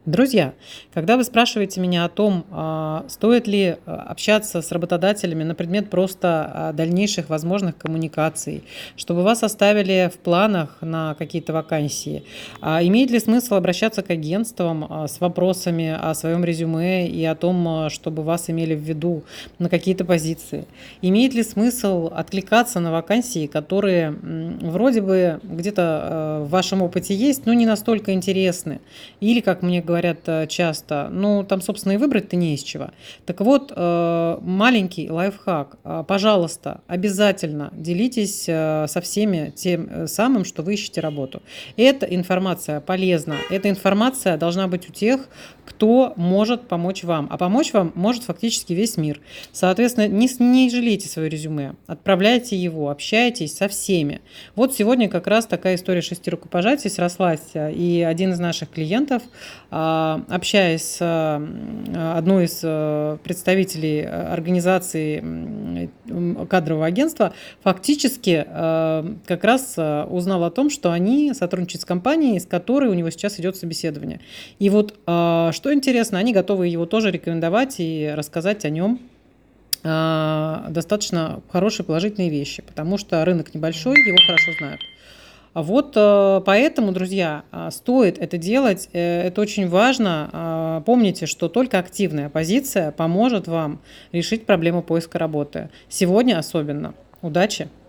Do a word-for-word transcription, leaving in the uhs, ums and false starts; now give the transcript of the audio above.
Друзья, когда вы спрашиваете меня о том, а, стоит ли а, общаться с работодателями на предмет просто а, дальнейших возможных коммуникаций, чтобы вас оставили в планах на какие-то вакансии, а, имеет ли смысл обращаться к агентствам а, с вопросами о своем резюме и о том, а, чтобы вас имели в виду на какие-то позиции, имеет ли смысл откликаться на вакансии, которые м, вроде бы где-то а, в вашем опыте есть, но не настолько интересны, или, как мне говорят э, часто, ну, там, собственно, и выбрать-то не из чего. Так вот, э, маленький лайфхак. А, Пожалуйста, обязательно делитесь э, со всеми тем э, самым, что вы ищете работу. Эта информация полезна. Эта информация должна быть у тех, кто может помочь вам. А помочь вам может фактически весь мир. Соответственно, не, с- не жалейте свое резюме. Отправляйте его, общайтесь со всеми. Вот сегодня как раз такая история шести рукопожатий срослась. э, И один из наших клиентов, а, общаясь с а, одной из э, представителей э, организации м, м, кадрового агентства, фактически э, как раз э, узнал о том, что они сотрудничают с компанией, с которой у него сейчас идет собеседование. И вот э, что интересно, они готовы его тоже рекомендовать и рассказать о нем а, достаточно хорошие положительные вещи, потому что рынок небольшой, его хорошо знают. А вот э, поэтому, друзья, а, стоит это делать, э, это очень важно. А, Помните, что только активная позиция поможет вам решить проблему поиска работы. Сегодня особенно. Удачи!